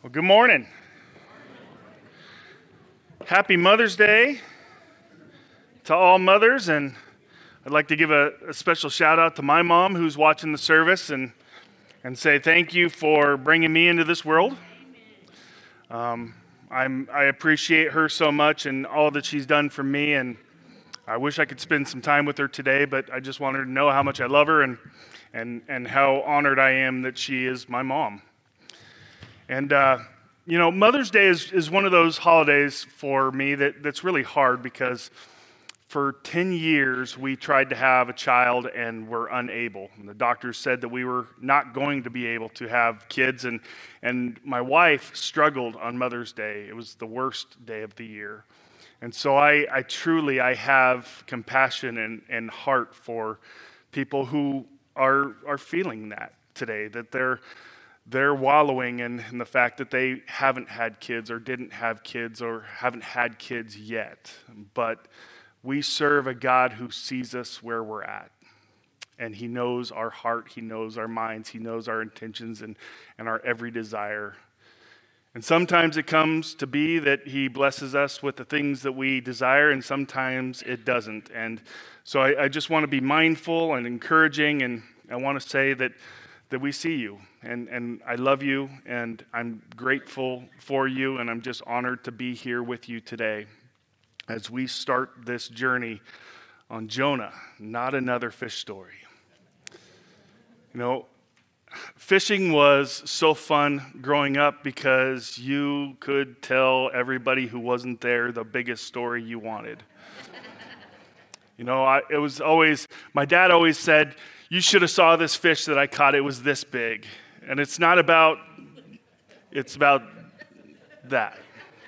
Well, good morning. Happy Mother's Day to all mothers, and I'd like to give a special shout out to my mom who's watching the service and say thank you for bringing me into this world. I appreciate her so much and all that she's done for me, and I wish I could spend some time with her today, but I just want her to know how much I love her and how honored I am that she is my mom. And, Mother's Day is one of those holidays for me that's really hard because for 10 years we tried to have a child and were unable. And the doctors said that we were not going to be able to have kids, and my wife struggled on Mother's Day. It was the worst day of the year. And so I truly have compassion and heart for people who are feeling that today, that they're wallowing in the fact that they haven't had kids or didn't have kids or haven't had kids yet. But we serve a God who sees us where we're at. And He knows our heart, He knows our minds, He knows our intentions and our every desire. And sometimes it comes to be that He blesses us with the things that we desire, and sometimes it doesn't. And so I just want to be mindful and encouraging, and I want to say that we see you, and I love you, and I'm grateful for you, and I'm just honored to be here with you today as we start this journey on Jonah, not another fish story. You know, fishing was so fun growing up because you could tell everybody who wasn't there the biggest story you wanted. It was always, my dad always said, "You should have saw this fish that I caught. It was this big." And it's about that.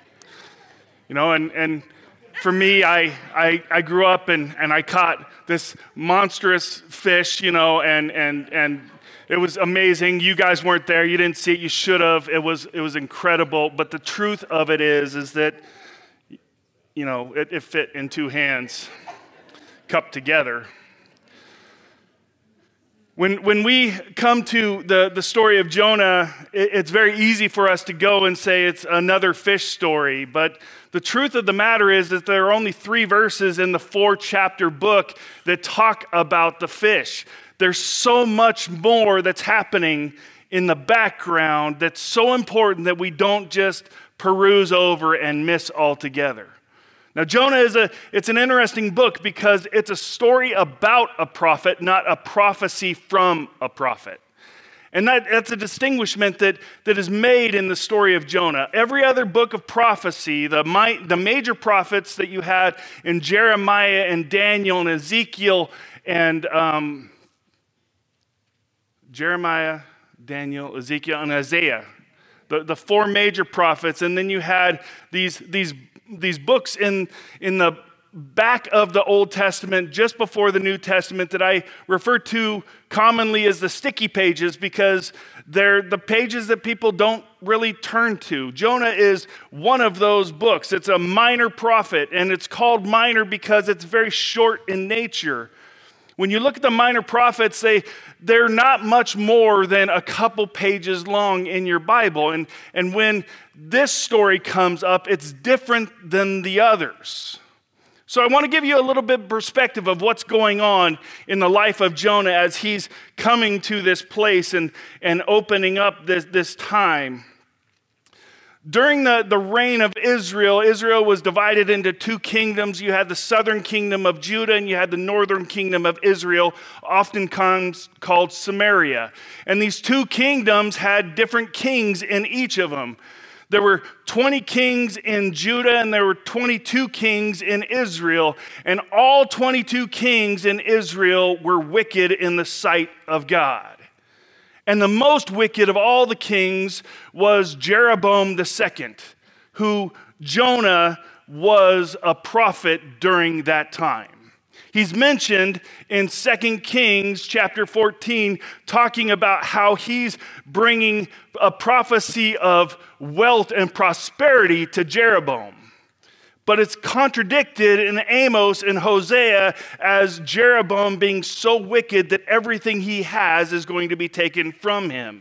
And for me, I grew up and I caught this monstrous fish, and it was amazing. You guys weren't there. You didn't see it. You should have. It was incredible. But the truth of it is that, it fit in two hands, cupped together. When we come to the story of Jonah, it's very easy for us to go and say it's another fish story. But the truth of the matter is that there are only 3 verses in the 4-chapter book that talk about the fish. There's so much more that's happening in the background that's so important that we don't just peruse over and miss altogether. Now, Jonah it's an interesting book because it's a story about a prophet, not a prophecy from a prophet. And that's a distinguishment that is made in the story of Jonah. Every other book of prophecy, the major prophets that you had in Jeremiah and Daniel and Ezekiel and Jeremiah, Daniel, Ezekiel, and Isaiah, the 4 major prophets, and then you had these books in the back of the Old Testament, just before the New Testament, that I refer to commonly as the sticky pages because they're the pages that people don't really turn to. Jonah is one of those books. It's a minor prophet, and it's called minor because it's very short in nature. When you look at the minor prophets, they're not much more than a couple pages long in your Bible. And when this story comes up, it's different than the others. So I want to give you a little bit of perspective of what's going on in the life of Jonah as he's coming to this place and opening up this time. During the reign of Israel was divided into 2 kingdoms. You had the southern kingdom of Judah and you had the northern kingdom of Israel, often called Samaria. And these 2 kingdoms had different kings in each of them. There were 20 kings in Judah and there were 22 kings in Israel. And all 22 kings in Israel were wicked in the sight of God. And the most wicked of all the kings was Jeroboam II, who Jonah was a prophet during that time. He's mentioned in 2 Kings chapter 14, talking about how he's bringing a prophecy of wealth and prosperity to Jeroboam. But it's contradicted in Amos and Hosea as Jeroboam being so wicked that everything he has is going to be taken from him.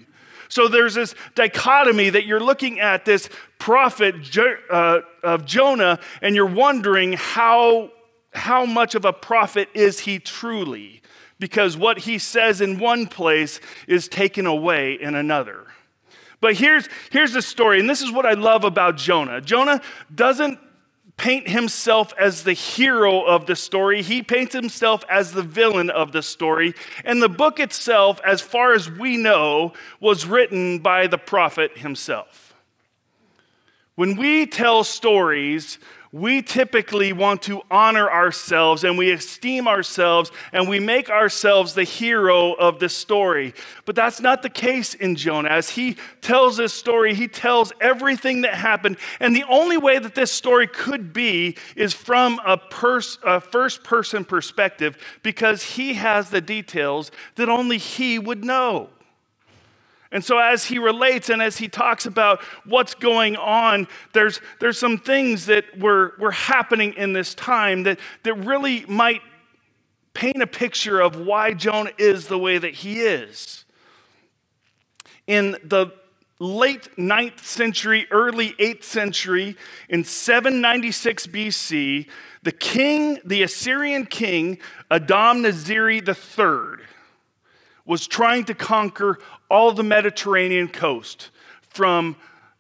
So there's this dichotomy that you're looking at this prophet of Jonah, and you're wondering how much of a prophet is he truly? Because what he says in one place is taken away in another. But here's the story, and this is what I love about Jonah. Jonah doesn't paint himself as the hero of the story. He paints himself as the villain of the story. And the book itself, as far as we know, was written by the prophet himself. When we tell stories, we typically want to honor ourselves and we esteem ourselves and we make ourselves the hero of the story. But that's not the case in Jonah. As he tells this story, he tells everything that happened. And the only way that this story could be is from a first-person perspective, because he has the details that only he would know. And so as he relates and as he talks about what's going on, there's some things that were happening in this time that really might paint a picture of why Jonah is the way that he is. In the late 9th century, early 8th century, in 796 BC, the Assyrian king, Adad-nizari III, was trying to conquer all the Mediterranean coast from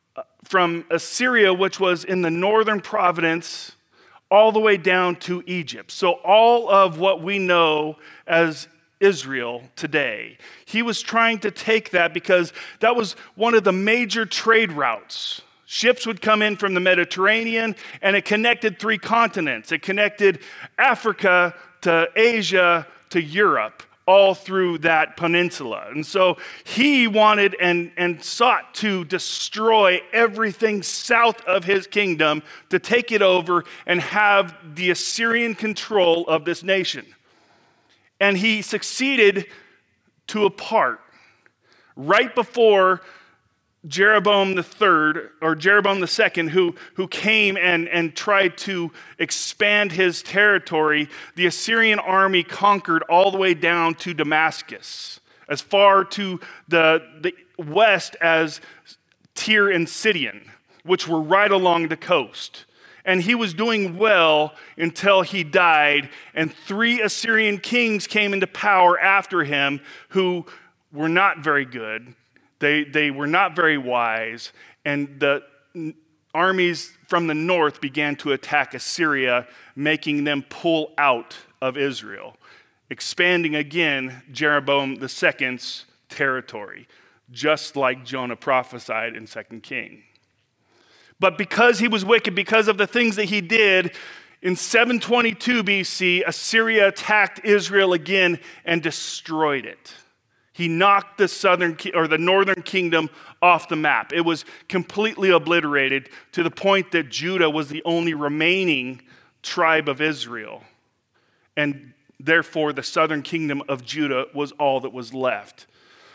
Assyria, which was in the northern province, all the way down to Egypt. So all of what we know as Israel today. He was trying to take that because that was one of the major trade routes. Ships would come in from the Mediterranean, and it connected 3 continents. It connected Africa to Asia to Europe, all through that peninsula. And so he wanted and sought to destroy everything south of his kingdom, to take it over and have the Assyrian control of this nation. And he succeeded to a part. Right before Jeroboam III, or Jeroboam II, who came and tried to expand his territory, the Assyrian army conquered all the way down to Damascus, as far to the west as Tyre and Sidon, which were right along the coast. And he was doing well until he died, and 3 Assyrian kings came into power after him who were not very good. They were not very wise, and the armies from the north began to attack Assyria, making them pull out of Israel, expanding again Jeroboam II's territory, just like Jonah prophesied in 2 Kings. But because he was wicked, because of the things that he did, in 722 BC, Assyria attacked Israel again and destroyed it. He knocked the northern kingdom off the map. It was completely obliterated, to the point that Judah was the only remaining tribe of Israel. And therefore, the southern kingdom of Judah was all that was left.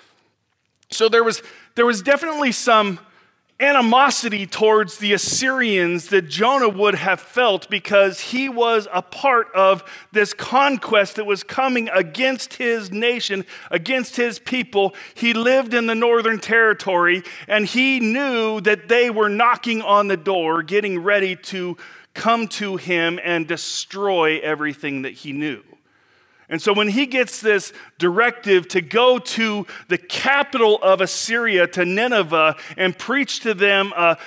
So there was definitely some animosity towards the Assyrians that Jonah would have felt, because he was a part of this conquest that was coming against his nation, against his people. He lived in the northern territory, and he knew that they were knocking on the door, getting ready to come to him and destroy everything that he knew. And so when he gets this directive to go to the capital of Assyria, to Nineveh, and preach to them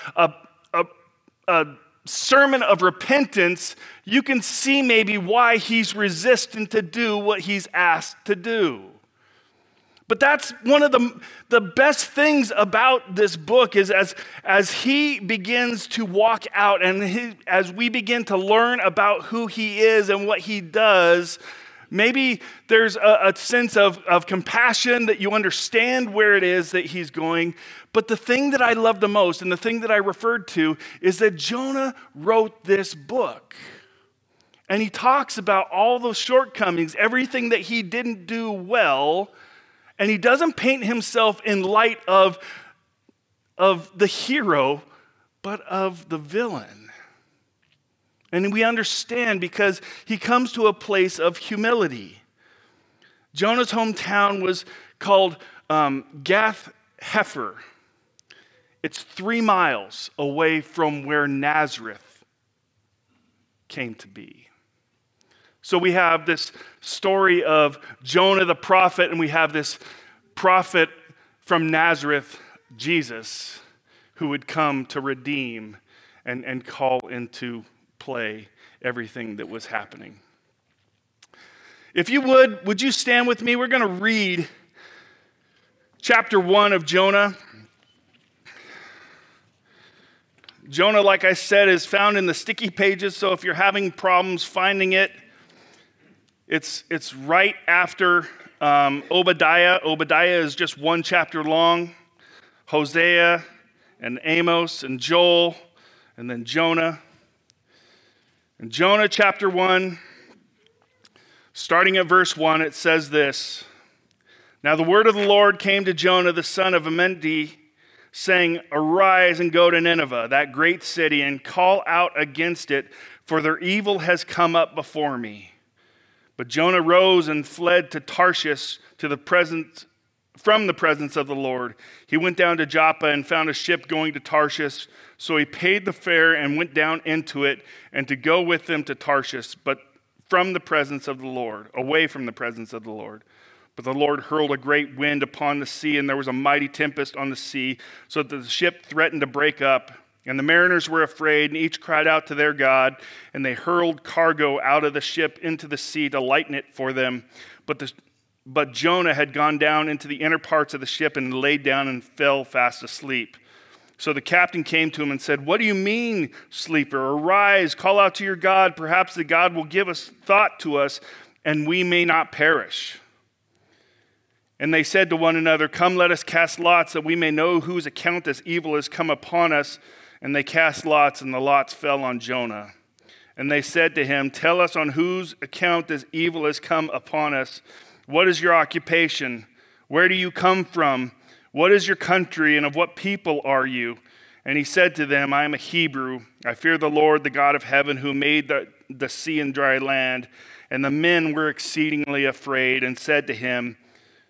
a sermon of repentance, you can see maybe why he's resistant to do what he's asked to do. But that's one of the best things about this book, is as he begins to walk out, and as we begin to learn about who he is and what he does, maybe there's a sense of compassion, that you understand where it is that he's going. But the thing that I love the most, and the thing that I referred to, is that Jonah wrote this book. And he talks about all those shortcomings, everything that he didn't do well. And he doesn't paint himself in light of the hero, but of the villain. And we understand because he comes to a place of humility. Jonah's hometown was called Gath heifer. It's 3 miles away from where Nazareth came to be. So we have this story of Jonah the prophet, and we have this prophet from Nazareth, Jesus, who would come to redeem and call into play everything that was happening. If you would you stand with me? We're going to read chapter 1 of Jonah. Jonah, like I said, is found in the sticky pages, so if you're having problems finding it, it's right after Obadiah. Obadiah is just 1 chapter long. Hosea and Amos and Joel, and then Jonah. In Jonah chapter 1, starting at verse 1, it says this: Now the word of the Lord came to Jonah, the son of Amittai, saying, Arise and go to Nineveh, that great city, and call out against it, for their evil has come up before me. But Jonah rose and fled to Tarshish from the presence of the Lord. He went down to Joppa and found a ship going to Tarshish. So he paid the fare and went down into it, and to go with them to Tarshish, but from the presence of the Lord, away from the presence of the Lord. But the Lord hurled a great wind upon the sea, and there was a mighty tempest on the sea, so that the ship threatened to break up. And the mariners were afraid, and each cried out to their God, and they hurled cargo out of the ship into the sea to lighten it for them. But Jonah had gone down into the inner parts of the ship and laid down and fell fast asleep. So the captain came to him and said, What do you mean, sleeper? Arise, call out to your God. Perhaps the God will give us thought to us, and we may not perish. And they said to one another, Come, let us cast lots, that we may know whose account this evil has come upon us. And they cast lots, and the lots fell on Jonah. And they said to him, Tell us on whose account this evil has come upon us. What is your occupation? Where do you come from? What is your country, and of what people are you? And he said to them, I am a Hebrew. I fear the Lord, the God of heaven, who made the sea and dry land. And the men were exceedingly afraid and said to him,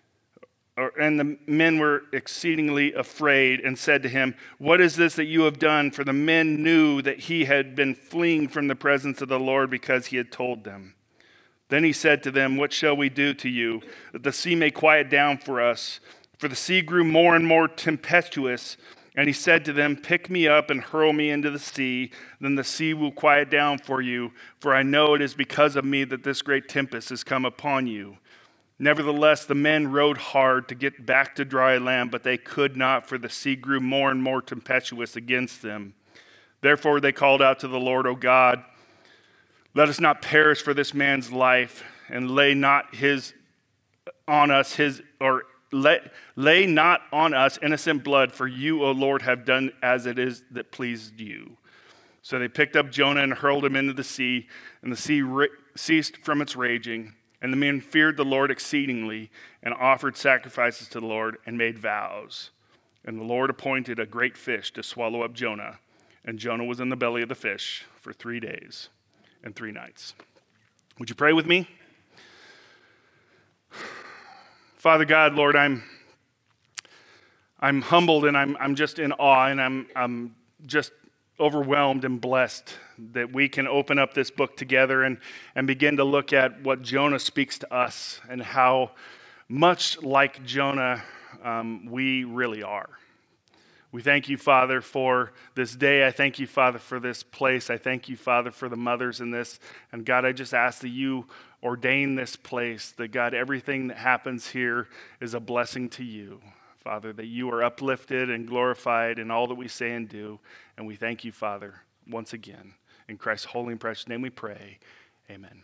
What is this that you have done? For the men knew that he had been fleeing from the presence of the Lord because he had told them. Then he said to them, What shall we do to you, that the sea may quiet down for us? For the sea grew more and more tempestuous. And he said to them, Pick me up and hurl me into the sea. Then the sea will quiet down for you. For I know it is because of me that this great tempest has come upon you. Nevertheless, the men rowed hard to get back to dry land, but they could not, for the sea grew more and more tempestuous against them. Therefore they called out to the Lord, O God, let us not perish for this man's life, and lay not on us innocent blood, for you, O Lord, have done as it is that pleased you. So they picked up Jonah and hurled him into the sea, and the sea ceased from its raging. And the men feared the Lord exceedingly, and offered sacrifices to the Lord, and made vows. And the Lord appointed a great fish to swallow up Jonah. And Jonah was in the belly of the fish for 3 days and 3 nights. Would you pray with me? Father God, Lord, I'm humbled, and I'm just in awe, and I'm just overwhelmed and blessed that we can open up this book together and begin to look at what Jonah speaks to us, and how much like Jonah we really are. We thank you, Father, for this day. I thank you, Father, for this place. I thank you, Father, for the mothers in this. And God, I just ask that you ordain this place, that God, everything that happens here is a blessing to you. Father, that you are uplifted and glorified in all that we say and do. And we thank you, Father, once again. In Christ's holy and precious name we pray. Amen.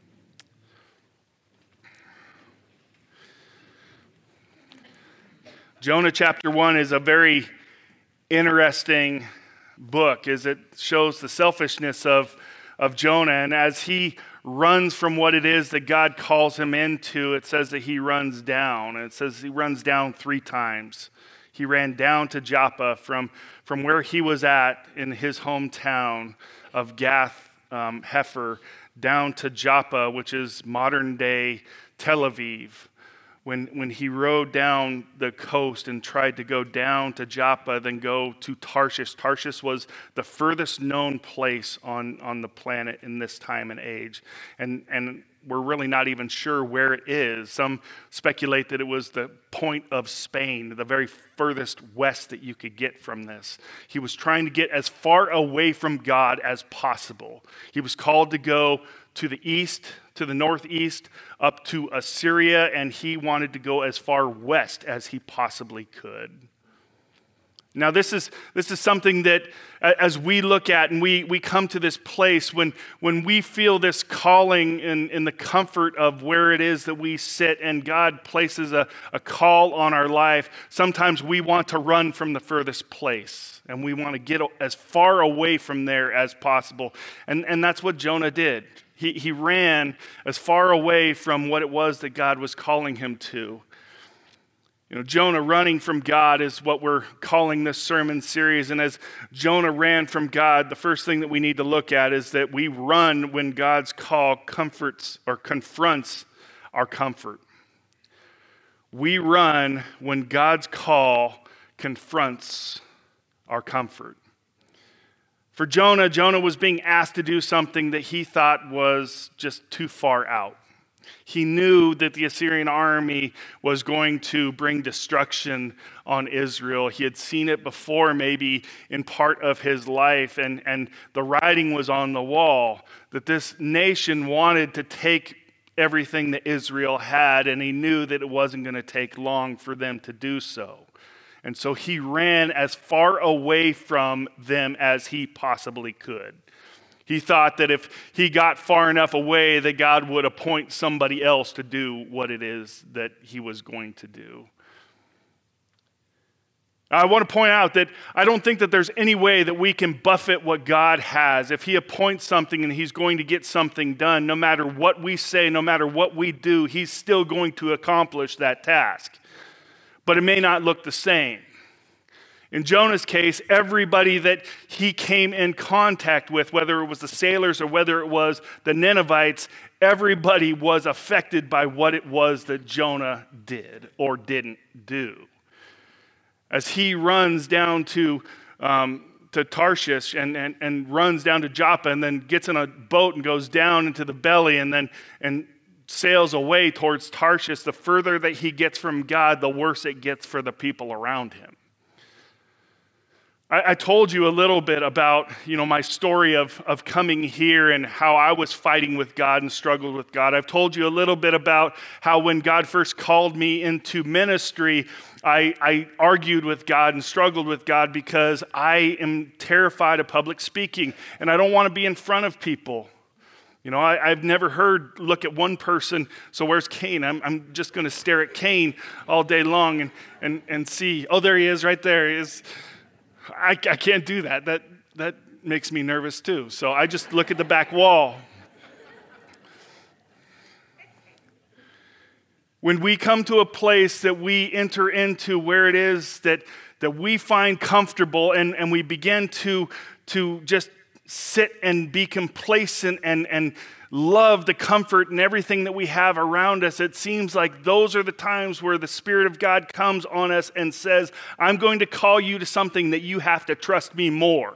Jonah chapter 1 is a very interesting book, as it shows the selfishness of Jonah. And as he runs from what it is that God calls him into, it says that he runs down. And it says he runs down 3 times. He ran down to Joppa from where he was at in his hometown of Gath Hepher, down to Joppa, which is modern day Tel Aviv, when he rode down the coast and tried to go down to Joppa, then go to Tarshish. Tarshish was the furthest known place on the planet in this time and age. And we're really not even sure where it is. Some speculate that it was the point of Spain, the very furthest west that you could get from this. He was trying to get as far away from God as possible. He was called to go to the east, to the northeast, up to Assyria, and he wanted to go as far west as he possibly could. Now, this is something that as we look at and we come to this place when we feel this calling in the comfort of where it is that we sit and God places a call on our life, sometimes we want to run from the furthest place and we want to get as far away from there as possible. And that's what Jonah did. He ran as far away from what it was that God was calling him to. You know, Jonah running from God is what we're calling this sermon series. And as Jonah ran from God, the first thing that we need to look at is that we run when God's call comforts or confronts our comfort. We run when God's call confronts our comfort. For Jonah, Jonah was being asked to do something that he thought was just too far out. He knew that the Assyrian army was going to bring destruction on Israel. He had seen it before, maybe in part of his life, and the writing was on the wall that this nation wanted to take everything that Israel had, and he knew that it wasn't going to take long for them to do so. And so he ran as far away from them as he possibly could. He thought that if he got far enough away, that God would appoint somebody else to do what it is that he was going to do. I want to point out that I don't think that there's any way that we can buffet what God has. If he appoints something and he's going to get something done, no matter what we say, no matter what we do, he's still going to accomplish that task. But it may not look the same. In Jonah's case, everybody that he came in contact with, whether it was the sailors or whether it was the Ninevites, everybody was affected by what it was that Jonah did or didn't do. As he runs down to Tarshish and runs down to Joppa and then gets in a boat and goes down into the belly and sails away towards Tarshish, the further that he gets from God, the worse it gets for the people around him. I told you a little bit about, my story of coming here and how I was fighting with God and struggled with God. I've told you a little bit about how when God first called me into ministry, I argued with God and struggled with God because I am terrified of public speaking and I don't want to be in front of people. I've never heard, look at one person, so where's Cain? I'm just going to stare at Cain all day long and see, oh, there he is, right there he is. I can't do that. That makes me nervous too. So I just look at the back wall. When we come to a place that we enter into where it is that we find comfortable and we begin to just sit and be complacent and love the comfort and everything that we have around us, it seems like those are the times where the Spirit of God comes on us and says, I'm going to call you to something that you have to trust me more.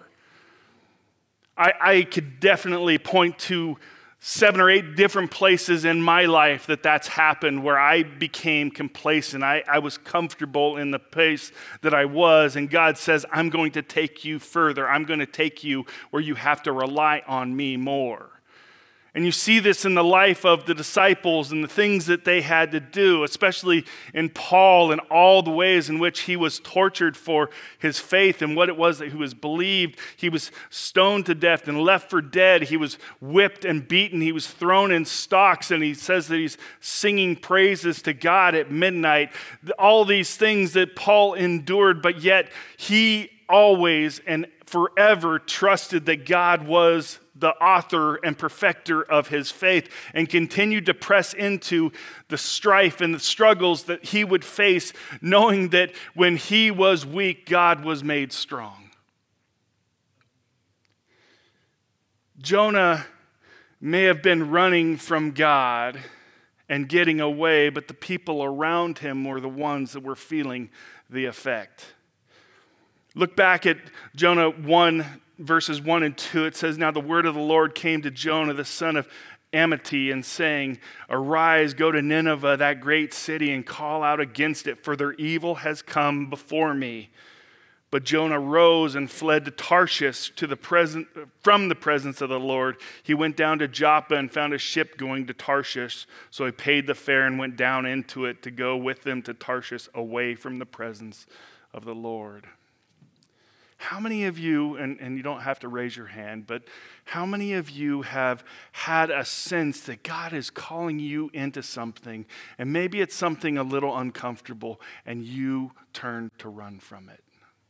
I could definitely point to 7 or 8 different places in my life that's happened where I became complacent. I was comfortable in the place that I was, and God says, I'm going to take you further. I'm going to take you where you have to rely on me more. And you see this in the life of the disciples and the things that they had to do, especially in Paul and all the ways in which he was tortured for his faith and what it was that he was believed. He was stoned to death and left for dead. He was whipped and beaten. He was thrown in stocks, and he says that he's singing praises to God at midnight. All these things that Paul endured, but yet he always and forever trusted that God was the author and perfecter of his faith and continued to press into the strife and the struggles that he would face, knowing that when he was weak, God was made strong. Jonah may have been running from God and getting away, but the people around him were the ones that were feeling the effect. Look back at Jonah 1, verses 1 and 2. It says, "Now the word of the Lord came to Jonah, the son of Amittai, and saying, 'Arise, go to Nineveh, that great city, and call out against it, for their evil has come before me.' But Jonah rose and fled to Tarshish from the presence of the Lord. He went down to Joppa and found a ship going to Tarshish. So he paid the fare and went down into it to go with them to Tarshish, away from the presence of the Lord." How many of you, and you don't have to raise your hand, but how many of you have had a sense that God is calling you into something, and maybe it's something a little uncomfortable, and you turn to run from it?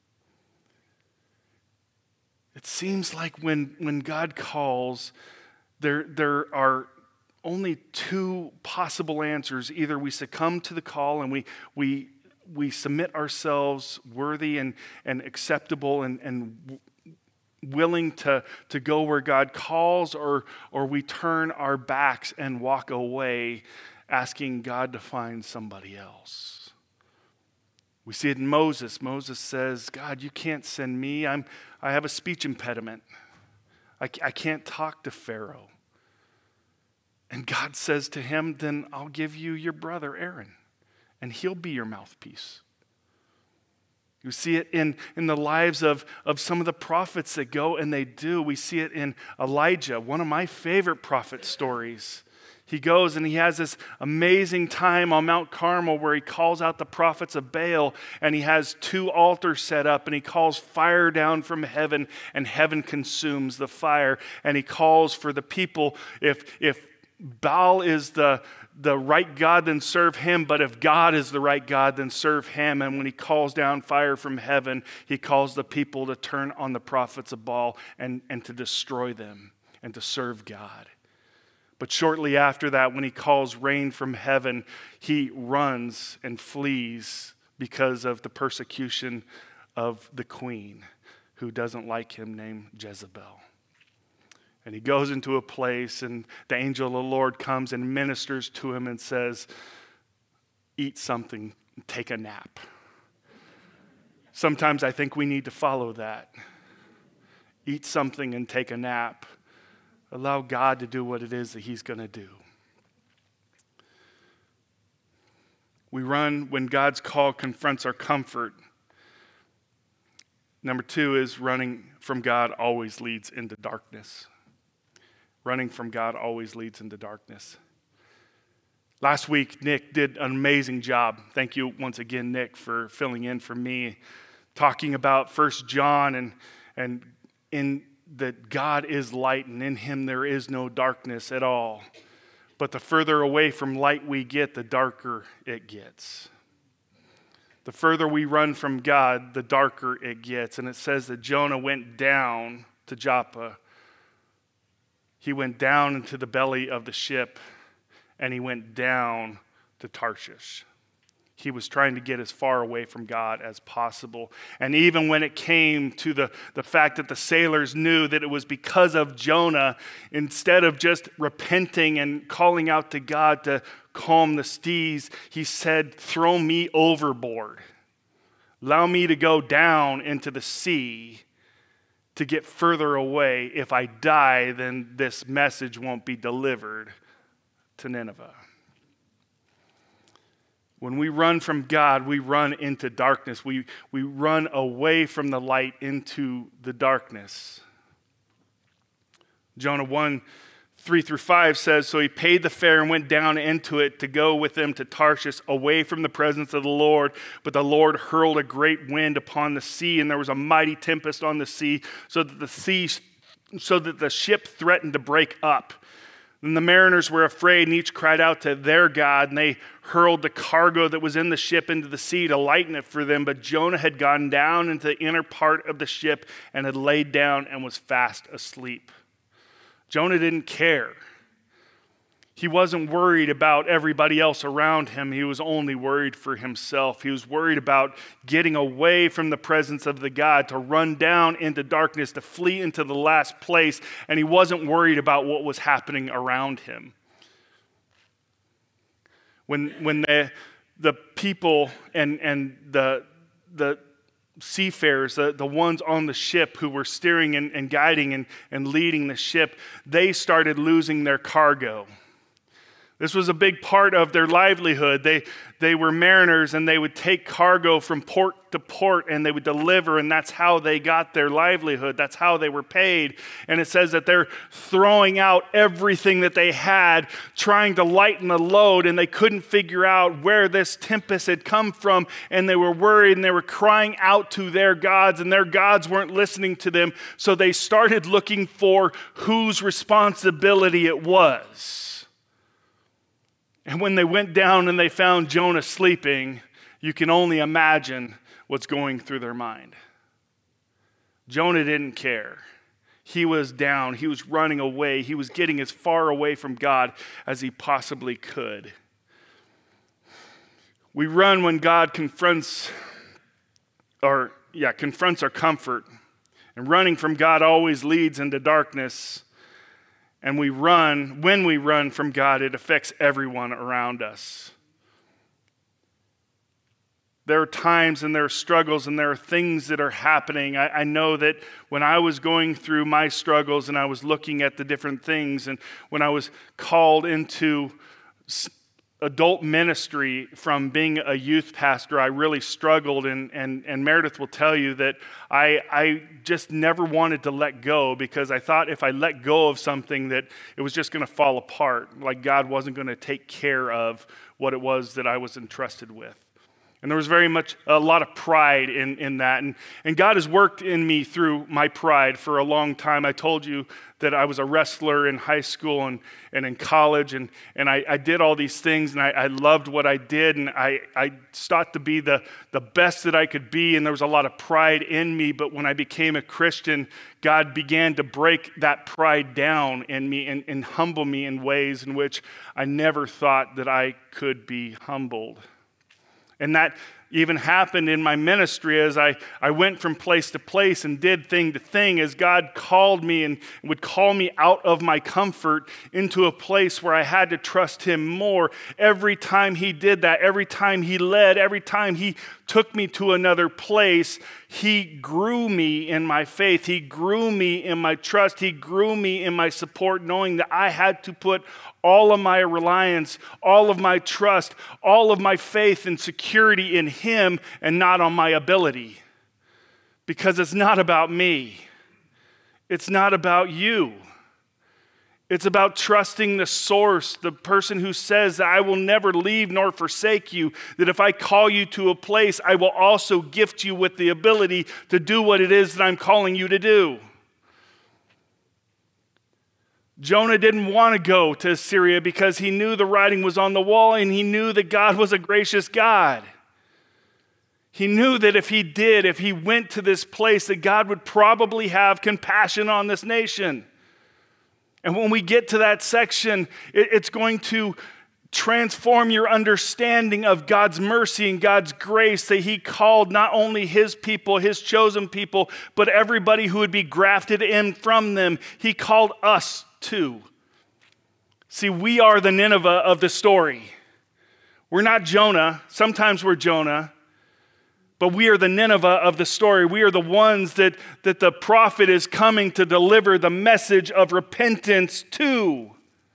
It seems like when God calls, there are only two possible answers. Either we succumb to the call and we submit ourselves worthy and acceptable and willing to go where God calls, or we turn our backs and walk away asking God to find somebody else. We see it in Moses. Moses says, "God, you can't send me. I have a speech impediment. I can't talk to Pharaoh." And God says to him, "Then I'll give you your brother Aaron, and he'll be your mouthpiece." You see it in the lives of some of the prophets that go and they do. We see it in Elijah, one of my favorite prophet stories. He goes and he has this amazing time on Mount Carmel where he calls out the prophets of Baal, and he has 2 altars set up, and he calls fire down from heaven, and heaven consumes the fire. And he calls for the people, if Baal is the right God, then serve him, but if God is the right God, then serve him. And when he calls down fire from heaven, he calls the people to turn on the prophets of Baal and to destroy them and to serve God. But shortly after that, when he calls rain from heaven, he runs and flees because of the persecution of the queen who doesn't like him, named Jezebel. And he goes into a place, and the angel of the Lord comes and ministers to him and says, "Eat something, take a nap." Sometimes I think we need to follow that. Eat something and take a nap. Allow God to do what it is that he's going to do. We run when God's call confronts our comfort. Number 2 is running from God always leads into darkness. Running from God always leads into darkness. Last week, Nick did an amazing job. Thank you once again, Nick, for filling in for me, talking about 1 John and in that God is light, and in him there is no darkness at all. But the further away from light we get, the darker it gets. The further we run from God, the darker it gets. And it says that Jonah went down to Joppa. He went down into the belly of the ship, and he went down to Tarshish. He was trying to get as far away from God as possible. And even when it came to the fact that the sailors knew that it was because of Jonah, instead of just repenting and calling out to God to calm the seas, he said, "Throw me overboard. Allow me to go down into the sea to get further away. If I die, then this message won't be delivered to Nineveh." When we run from God, we run into darkness. We run away from the light into the darkness. Jonah 1, 3-5 says, "So he paid the fare and went down into it to go with them to Tarshish, away from the presence of the Lord. But the Lord hurled a great wind upon the sea, and there was a mighty tempest on the sea, so that the ship threatened to break up. And the mariners were afraid, and each cried out to their God, and they hurled the cargo that was in the ship into the sea to lighten it for them. But Jonah had gone down into the inner part of the ship and had laid down and was fast asleep." Jonah didn't care. He wasn't worried about everybody else around him. He was only worried for himself. He was worried about getting away from the presence of the God, to run down into darkness, to flee into the last place. And he wasn't worried about what was happening around him. When the people and the seafarers, the ones on the ship who were steering and guiding and leading the ship, they started losing their cargo. This was a big part of their livelihood. They were mariners, and they would take cargo from port to port, and they would deliver, and that's how they got their livelihood. That's how they were paid. And it says that they're throwing out everything that they had, trying to lighten the load, and they couldn't figure out where this tempest had come from, and they were worried, and they were crying out to their gods, and their gods weren't listening to them, so they started looking for whose responsibility it was. And when they went down and they found Jonah sleeping, you can only imagine what's going through their mind. Jonah didn't care. He was down. He was running away. He was getting as far away from God as he possibly could. We run when God confronts our comfort. And running from God always leads into darkness. And when we run from God, it affects everyone around us. There are times and there are struggles and there are things that are happening. I know that when I was going through my struggles and I was looking at the different things, and when I was called into adult ministry from being a youth pastor, I really struggled, and Meredith will tell you that I just never wanted to let go, because I thought if I let go of something that it was just going to fall apart, like God wasn't going to take care of what it was that I was entrusted with. And there was a lot of pride in that. And God has worked in me through my pride for a long time. I told you that I was a wrestler in high school and in college, and I did all these things, and I loved what I did, and I sought to be the best that I could be, and there was a lot of pride in me. But when I became a Christian, God began to break that pride down in me and humble me in ways in which I never thought that I could be humbled. And that even happened in my ministry as I went from place to place and did thing to thing, as God called me and would call me out of my comfort into a place where I had to trust Him more. Every time He did that, every time He led, every time He took me to another place, He grew me in my faith. He grew me in my trust. He grew me in my support, knowing that I had to put all of my reliance, all of my trust, all of my faith and security in Him and not on my ability. Because it's not about me. It's not about you. It's about trusting the source, the person who says that I will never leave nor forsake you, that if I call you to a place, I will also gift you with the ability to do what it is that I'm calling you to do. Jonah didn't want to go to Assyria because he knew the writing was on the wall, and he knew that God was a gracious God. He knew that if he went to this place, that God would probably have compassion on this nation. And when we get to that section, it's going to transform your understanding of God's mercy and God's grace, that He called not only His people, His chosen people, but everybody who would be grafted in from them. He called us too. See, we are the Nineveh of the story. We're not Jonah. Sometimes we're Jonah. But we are the Nineveh of the story. We are the ones that the prophet is coming to deliver the message of repentance to.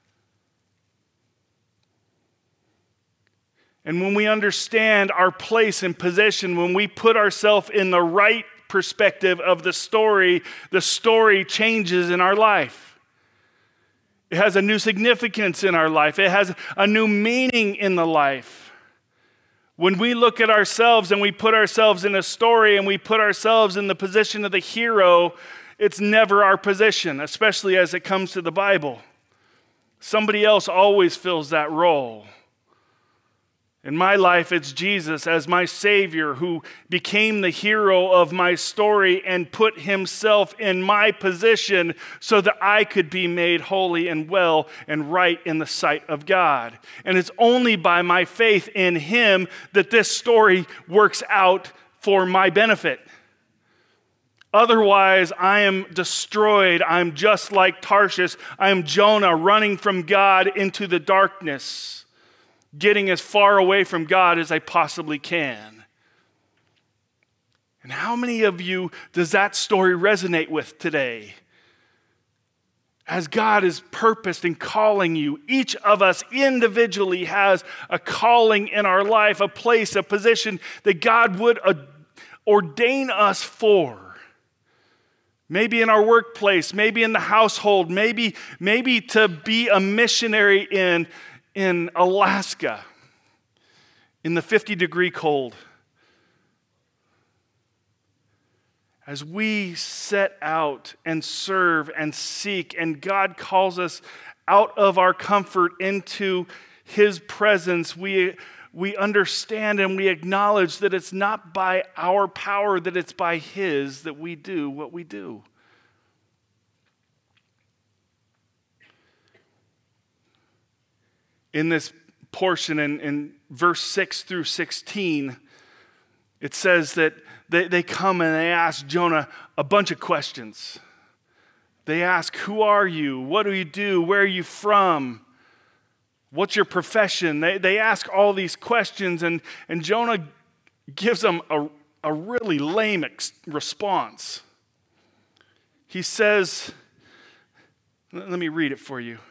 And when we understand our place and position, when we put ourselves in the right perspective of the story changes in our life. It has a new significance in our life. It has a new meaning in the life. When we look at ourselves and we put ourselves in a story and we put ourselves in the position of the hero, it's never our position, especially as it comes to the Bible. Somebody else always fills that role. In my life, it's Jesus as my Savior who became the hero of my story and put Himself in my position so that I could be made holy and well and right in the sight of God. And it's only by my faith in Him that this story works out for my benefit. Otherwise, I am destroyed. I'm just like Tarshish. I am Jonah running from God into the darkness. getting as far away from God as I possibly can. And how many of you does that story resonate with today? As God is purposed in calling you, each of us individually has a calling in our life, a place, a position that God would ordain us for. Maybe in our workplace, maybe in the household, maybe to be a missionary in Alaska in the 50-degree cold. As we set out and serve and seek, and God calls us out of our comfort into His presence, we understand and we acknowledge that it's not by our power, that it's by His that we do what we do. In this portion, in verse 6 through 16, it says that they come and they ask Jonah a bunch of questions. They ask, who are you? What do you do? Where are you from? What's your profession? They ask all these questions, and Jonah gives them a really lame response. He says, let me read it for you.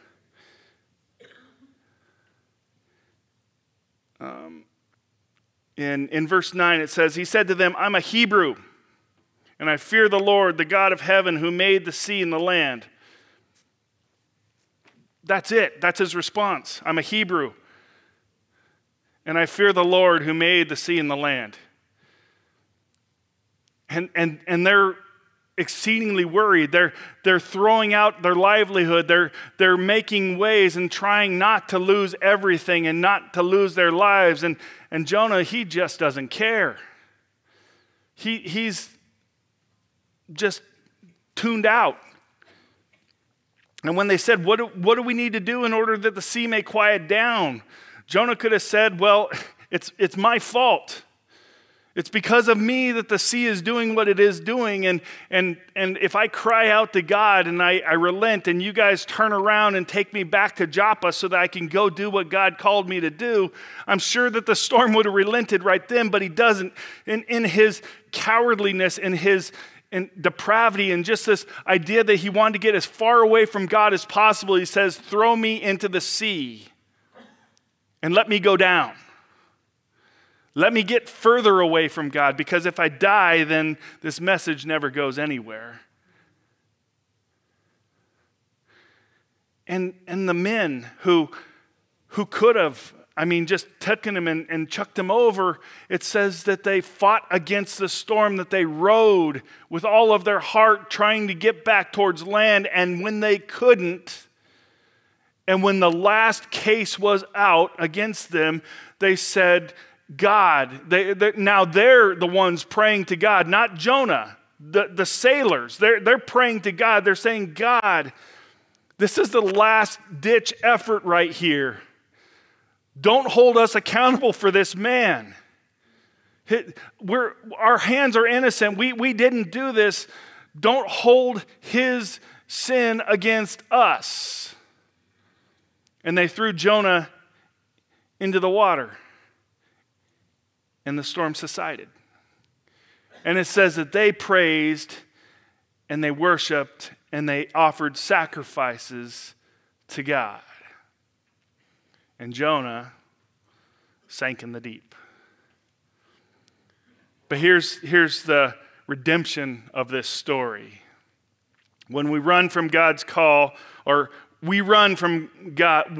In verse 9 it says, he said to them, I'm a Hebrew, and I fear the Lord, the God of heaven, who made the sea and the land. That's it. That's his response. I'm a Hebrew, and I fear the Lord who made the sea and the land. And they're exceedingly worried. They're throwing out their livelihood. They're making ways and trying not to lose everything and not to lose their lives. And Jonah, he just doesn't care. He's just tuned out. And when they said, what do we need to do in order that the sea may quiet down? Jonah could have said, well, it's my fault. It's because of me that the sea is doing what it is doing, and if I cry out to God and I relent and you guys turn around and take me back to Joppa so that I can go do what God called me to do, I'm sure that the storm would have relented right then, but he doesn't. In his cowardliness, in his depravity, and just this idea that he wanted to get as far away from God as possible, he says, throw me into the sea and let me go down. Let me get further away from God, because if I die, then this message never goes anywhere. And the men who could have, just taken him and chucked him over, it says that they fought against the storm, that they rowed with all of their heart trying to get back towards land, and when they couldn't, and when the last case was out against them, they said, God, now they're the ones praying to God, not Jonah, the sailors. They're praying to God. They're saying, God, this is the last ditch effort right here. Don't hold us accountable for this man. Our hands are innocent. We didn't do this. Don't hold his sin against us. And they threw Jonah into the water. And the storm subsided. And it says that they praised and they worshiped and they offered sacrifices to God. And Jonah sank in the deep. But here's the redemption of this story. When we run from God's call, or we run from God,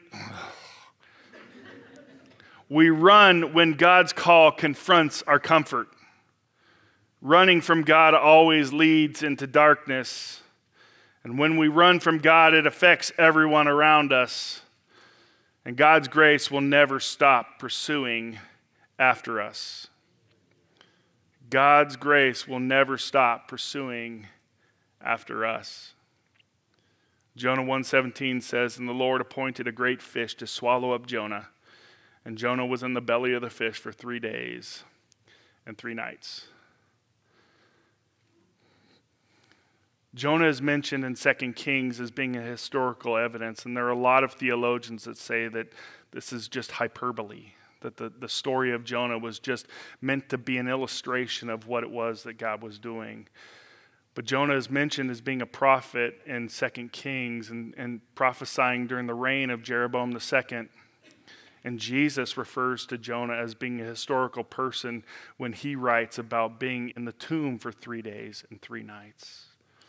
we run when God's call confronts our comfort. Running from God always leads into darkness. And when we run from God, it affects everyone around us. And God's grace will never stop pursuing after us. God's grace will never stop pursuing after us. Jonah 1:17 says, and the Lord appointed a great fish to swallow up Jonah. And Jonah was in the belly of the fish for 3 days and 3 nights. Jonah is mentioned in 2 Kings as being a historical evidence, and there are a lot of theologians that say that this is just hyperbole, that the story of Jonah was just meant to be an illustration of what it was that God was doing. But Jonah is mentioned as being a prophet in 2 Kings and prophesying during the reign of Jeroboam II. And Jesus refers to Jonah as being a historical person when he writes about being in the tomb for 3 days and 3 nights.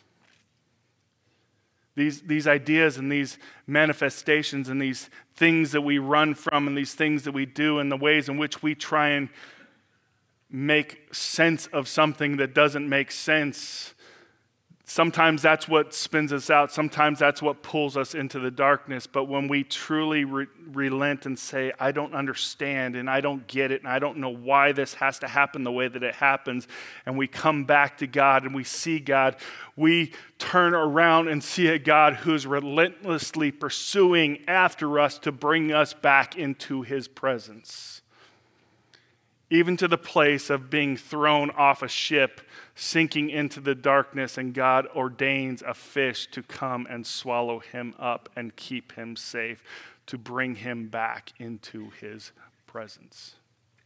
These ideas and these manifestations and these things that we run from and these things that we do and the ways in which we try and make sense of something that doesn't make sense, sometimes that's what spins us out. Sometimes that's what pulls us into the darkness. But when we truly relent and say, I don't understand and I don't get it and I don't know why this has to happen the way that it happens, and we come back to God and we see God, we turn around and see a God who's relentlessly pursuing after us to bring us back into his presence. Even to the place of being thrown off a ship, sinking into the darkness, and God ordains a fish to come and swallow him up and keep him safe, to bring him back into his presence.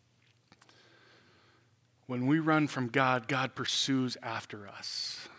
When we run from God, God pursues after us.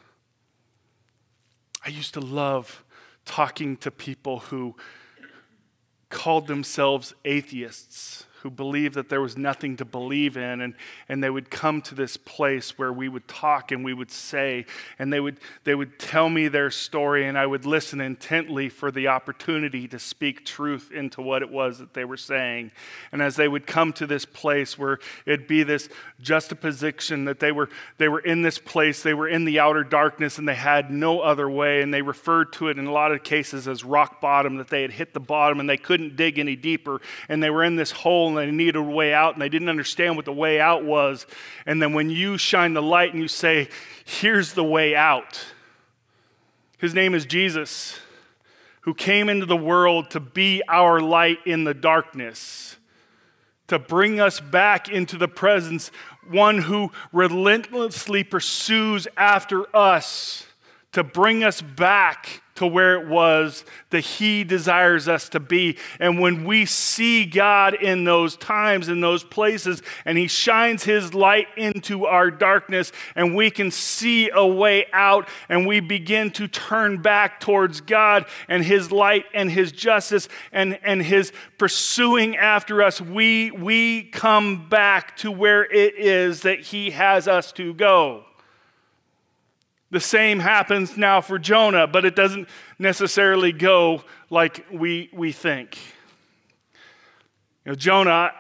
I used to love talking to people who called themselves atheists, who believed that there was nothing to believe in, and they would come to this place where we would talk and we would say, and they would tell me their story, and I would listen intently for the opportunity to speak truth into what it was that they were saying. And as they would come to this place where it'd be this juxtaposition that they were in this place, they were in the outer darkness, and they had no other way, and they referred to it in a lot of cases as rock bottom, that they had hit the bottom and they couldn't dig any deeper, and they were in this hole and they needed a way out, and they didn't understand what the way out was. And then when you shine the light and you say, here's the way out. His name is Jesus, who came into the world to be our light in the darkness, to bring us back into the presence, one who relentlessly pursues after us, to bring us back to where it was that he desires us to be. And when we see God in those times, in those places, and he shines his light into our darkness, and we can see a way out, and we begin to turn back towards God and his light and his justice and his pursuing after us, we come back to where it is that he has us to go. The same happens now for Jonah, but it doesn't necessarily go like we think. You know, Jonah,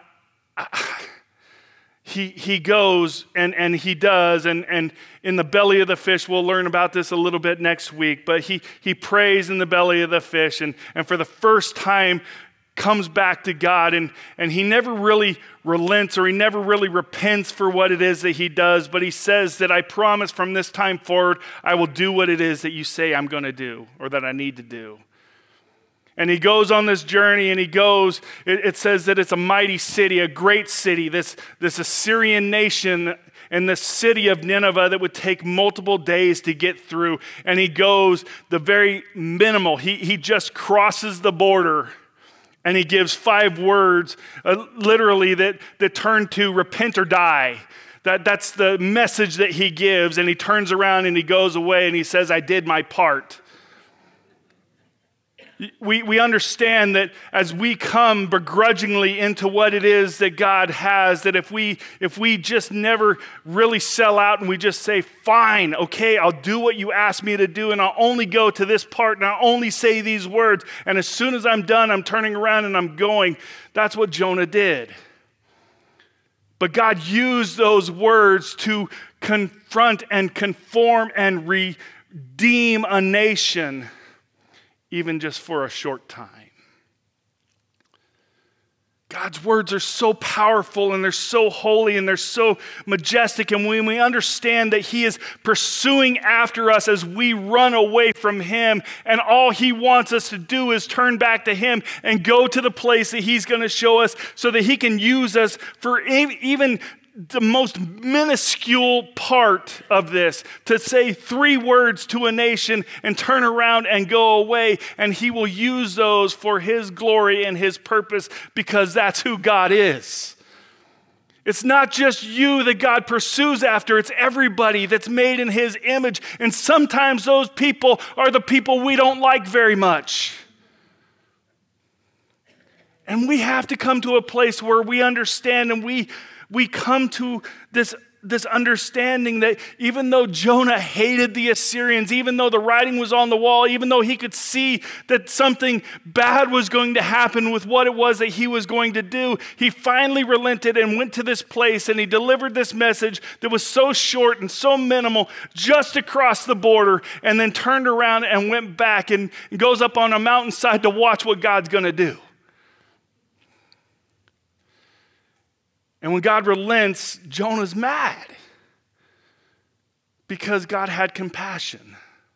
he goes and he does, and in the belly of the fish, we'll learn about this a little bit next week, but he prays in the belly of the fish, and for the first time comes back to God, and he never really relents, or he never really repents for what it is that he does, but he says that I promise from this time forward, I will do what it is that you say I'm going to do, or that I need to do. And he goes on this journey, and he goes, it says that it's a mighty city, a great city, this Assyrian nation, and the city of Nineveh that would take multiple days to get through. And he goes the very minimal, he just crosses the border. And he gives 5 words, literally, that turn to repent or die. That's the message that he gives. And he turns around and he goes away and he says, I did my part. We understand that as we come begrudgingly into what it is that God has, that if we just never really sell out and we just say, fine, okay, I'll do what you ask me to do, and I'll only go to this part and I'll only say these words, and as soon as I'm done, I'm turning around and I'm going. That's what Jonah did. But God used those words to confront and conform and redeem a nation, even just for a short time. God's words are so powerful, and they're so holy, and they're so majestic, and when we understand that he is pursuing after us as we run away from him, and all he wants us to do is turn back to him and go to the place that he's going to show us so that he can use us for even the most minuscule part of this, to say 3 words to a nation and turn around and go away, and he will use those for his glory and his purpose, because that's who God is. It's not just you that God pursues after, it's everybody that's made in his image. And sometimes those people are the people we don't like very much. And we have to come to a place where we understand, and we come to this understanding that even though Jonah hated the Assyrians, even though the writing was on the wall, even though he could see that something bad was going to happen with what it was that he was going to do, he finally relented and went to this place, and he delivered this message that was so short and so minimal, just across the border, and then turned around and went back and goes up on a mountainside to watch what God's going to do. And when God relents, Jonah's mad because God had compassion.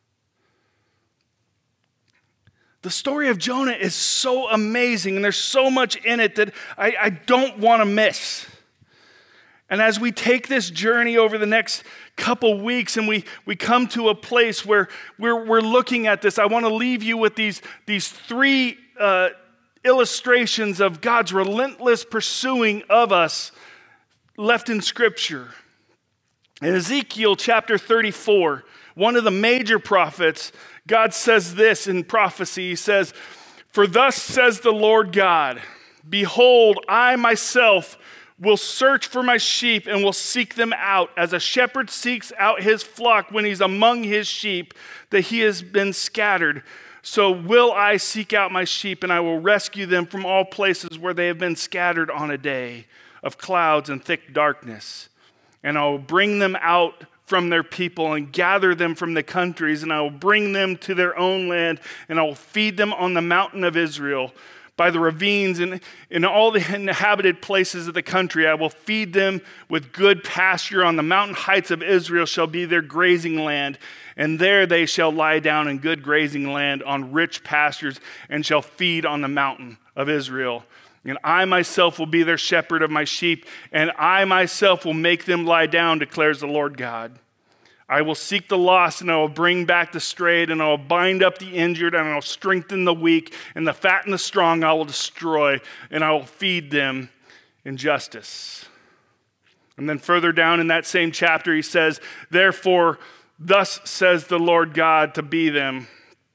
The story of Jonah is so amazing, and there's so much in it that I don't want to miss. And as we take this journey over the next couple weeks, and we come to a place where we're looking at this, I want to leave you with these 3 illustrations of God's relentless pursuing of us left in Scripture. In Ezekiel chapter 34, one of the major prophets, God says this in prophecy. He says, "For thus says the Lord God, behold, I myself will search for my sheep and will seek them out, as a shepherd seeks out his flock when he's among his sheep that he has been scattered. So will I seek out my sheep, and I will rescue them from all places where they have been scattered on a day of clouds and thick darkness. And I will bring them out from their people and gather them from the countries, and I will bring them to their own land, and I will feed them on the mountain of Israel, by the ravines and in all the inhabited places of the country. I will feed them with good pasture. On the mountain heights of Israel shall be their grazing land, and there they shall lie down in good grazing land on rich pastures, and shall feed on the mountain of Israel. And I myself will be their shepherd of my sheep, and I myself will make them lie down, declares the Lord God. I will seek the lost, and I will bring back the strayed, and I will bind up the injured, and I will strengthen the weak, and the fat and the strong I will destroy, and I will feed them in justice." And then further down in that same chapter, he says, "Therefore, thus says the Lord God to be them.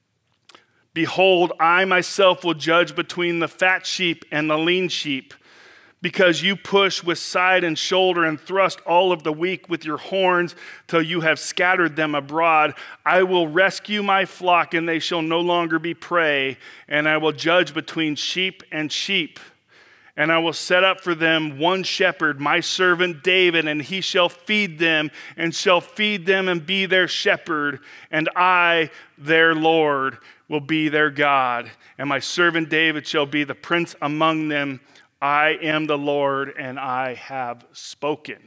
Behold, I myself will judge between the fat sheep and the lean sheep, because you push with side and shoulder and thrust all of the weak with your horns till you have scattered them abroad. I will rescue my flock, and they shall no longer be prey, and I will judge between sheep and sheep. And I will set up for them one shepherd, my servant David, and he shall feed them and be their shepherd. And I, their Lord, will be their God. And my servant David shall be the prince among them. I am the Lord, and I have spoken."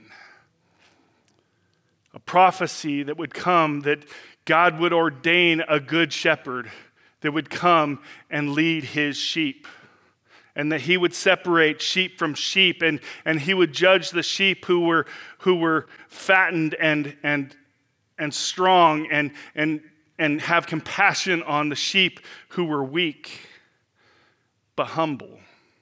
A prophecy that would come, that God would ordain a good shepherd that would come and lead his sheep. And that he would separate sheep from sheep, and he would judge the sheep who were fattened and strong, and have compassion on the sheep who were weak but humble.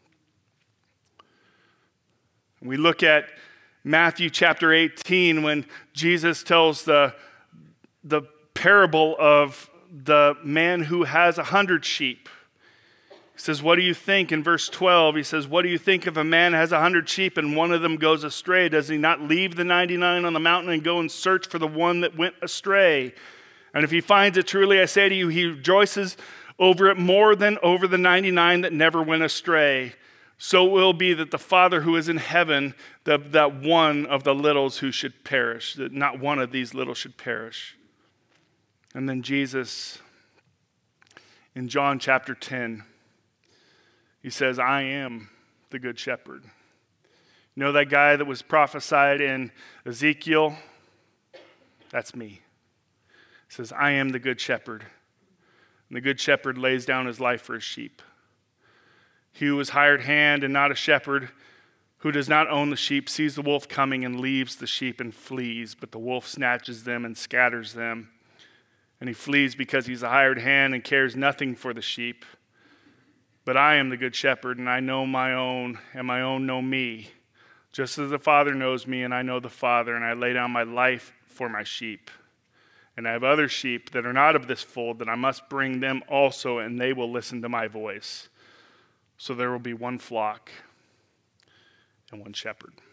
We look at Matthew chapter 18 when Jesus tells the parable of the man who has 100 sheep. He says, "What do you think?" In verse 12, he says, "What do you think if a man has 100 sheep and one of them goes astray? Does he not leave the 99 on the mountain and go and search for the one that went astray? And if he finds it, truly I say to you, he rejoices over it more than over the 99 that never went astray. So it will be that the Father who is in heaven, that one of the littles who should perish, that not one of these little should perish." And then Jesus, in John chapter 10, he says, "I am the good shepherd." You know that guy that was prophesied in Ezekiel? That's me. He says, "I am the good shepherd. And the good shepherd lays down his life for his sheep. He who was hired hand and not a shepherd who does not own the sheep sees the wolf coming and leaves the sheep and flees, but the wolf snatches them and scatters them. And he flees because he's a hired hand and cares nothing for the sheep. But I am the good shepherd, and I know my own, and my own know me, just as the Father knows me, and I know the Father, and I lay down my life for my sheep. And I have other sheep that are not of this fold, that I must bring them also, and they will listen to my voice. So there will be one flock and one shepherd.